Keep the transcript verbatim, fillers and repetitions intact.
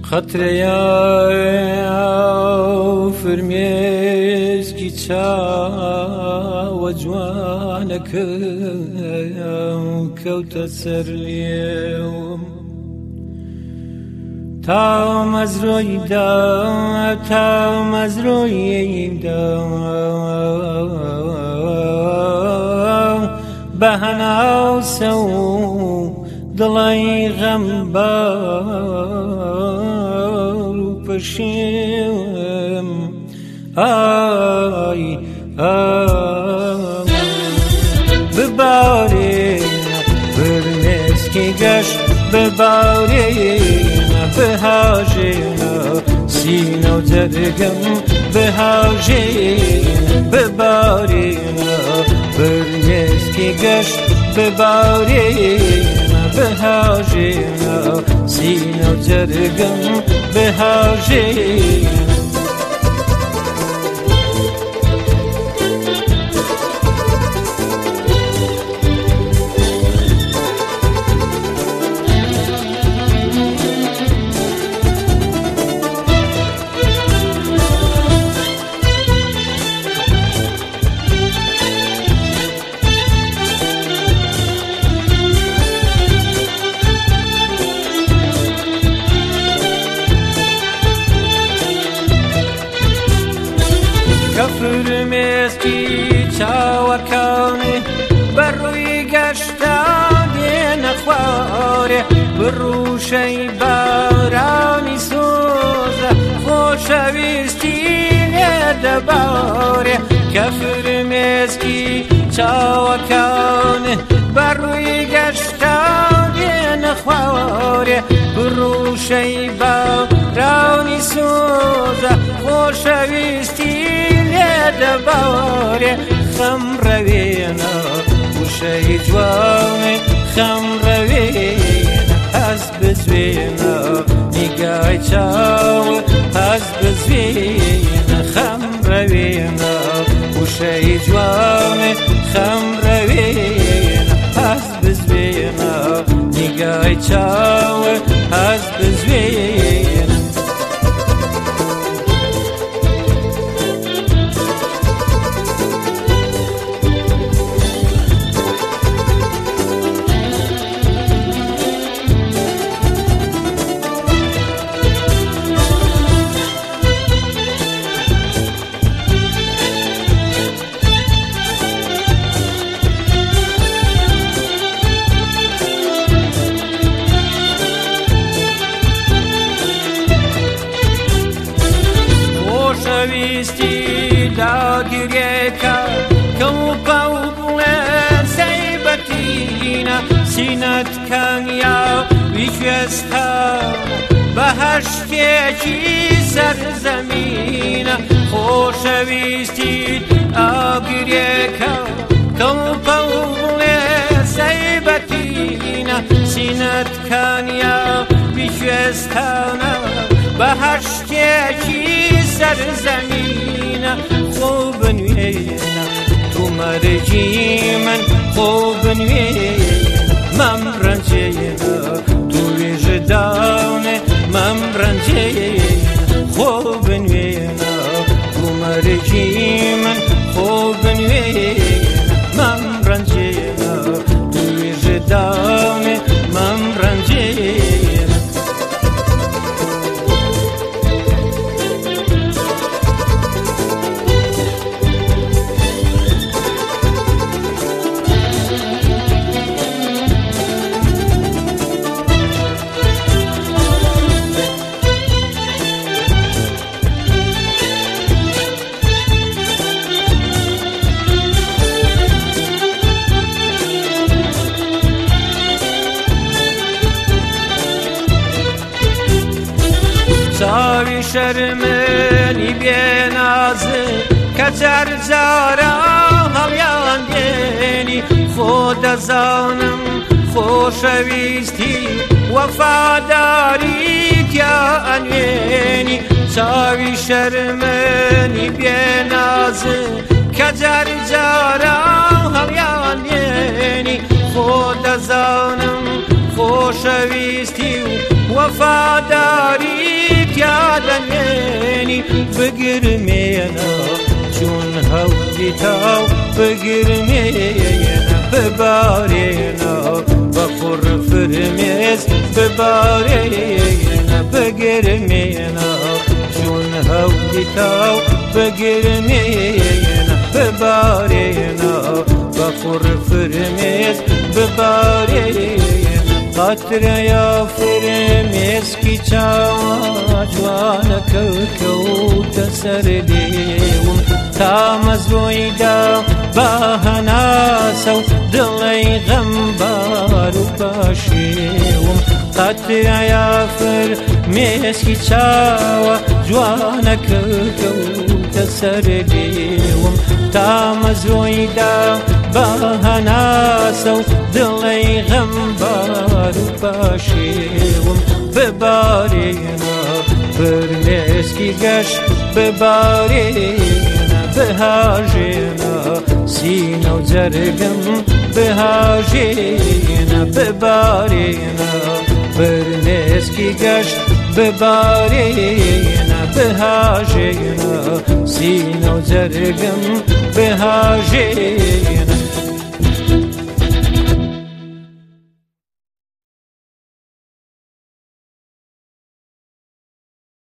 خەترەیە فرمێسکی چاوە جوانەکە کەوتە سەر لێوم تا مەزرۆیدا تا مەزرۆیدا بە هەناو سەو دڵی غەمبار و پەشێم ئای ئای ببارێنە فرمێسکی گەشت ببارێنە بهاژێنە سینە و جەرگەم بهاژێنە ببارێنە فرمێسکی گەشت ببارێنە بهاژێنە سینە و جەرگەم بهاژێنە فرمێسکی چاوەکانێ بەڕووی گەشتا دێنە خوارێ بڕوشەی بارانی سۆزە خۆشەویستی لێدەبارێ کە فرمێسکی چاوەکانێ بەڕووی گەشتا دێنە خوارێ بڕوشەی بارانی سۆزە خۆشەویستی دەبارێ خەم ڕەوێنە وشەی جوانێ خەم ڕەوێنە هەز بزوێنە نیگای چاوە هەز بزوێنە خەم ڕەوێنە وشەی جوانێ خەم ڕەوێنە هەز بزوێنە نیگای چاوە هەز بزوێنە خۆشەویستی داگیرێکە کەوپە و بڵێ سەیبەتینە سینەت کەنیا ویشێستانە بەهەشتێکی سەرزەمینە خۆشەویستی ئاگیرێکە کەوپە و بڵێ سەیبەتینە سینەت کەنیا ویشێستانە بەهەشتێکی سەرزەمینە خۆ بنوێنە تو مەرجی من خۆ بنوێنە مەم ڕەنجێنە تو وێژەداونێ مەم ڕەنجێنە خۆ بنوێنە تو مەرجی من خۆ بنوێنە مەم ڕەنجێنە تو وێژەداونێ مەم ڕەنجێنە چاوی شەرمێنی بێنازە کە جارجارە هەڵیان دێنی خۆ دەزانم خۆشەویستی وەفاداری تیا ئەنوێنی چاوی شەرمێنی بێنازە کە جارجارە هەڵیان دێنی خۆ دەزانم خۆشەویستی و وەفاداری تیادنێنی بگرمێنە چون هەولی تاو بگرمێنە ببارێنە بە قوڕ فرمێز ببارێنە بگرمێنە چون هەولی تاو بگرمێنە ببارێنە بە قوڕ فرمێز ببارێنە قەترەیە فرمێسکی چاوە جوانەکە کەوتە سەر لێوم تا مەزۆیدا بە هەناسە و دڵی غەمبار و باشێوم قەترەیە فرمێسکی چاوە جوانەکە کەوتە سەر لێوم تا مەزۆیدا بە هەناسە و دڵی غەمبار و باشێوم ببارێنە فرمێسکی گەشت ببارێنە بهاژێنە سینە و جەرگم بهاژێنە ببارێنە فرمێسکی گەشت ببارێنە بهاژێنە سینە و جەرگم بهاژێنە